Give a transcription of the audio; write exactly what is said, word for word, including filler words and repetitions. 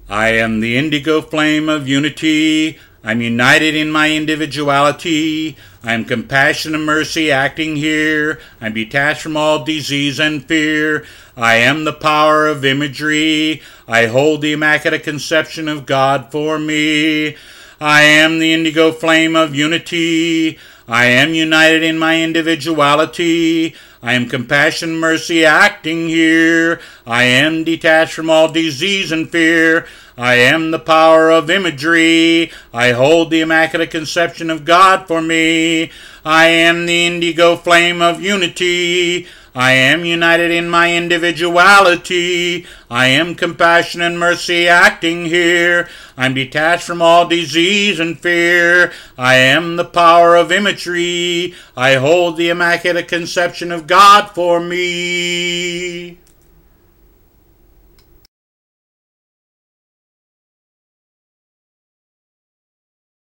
I am the indigo flame of unity. I'm united in my individuality. I am compassion and mercy acting here. I'm detached from all disease and fear. I am the power of imagery. I hold the immaculate conception of God for me. I am the indigo flame of unity. I am united in my individuality. I am compassion and mercy acting here. I am detached from all disease and fear. I am the power of imagery. I hold the immaculate conception of God for me. I am the indigo flame of unity. I am united in my individuality. I am compassion and mercy acting here. I'm detached from all disease and fear. I am the power of imagery. I hold the immaculate conception of God for me.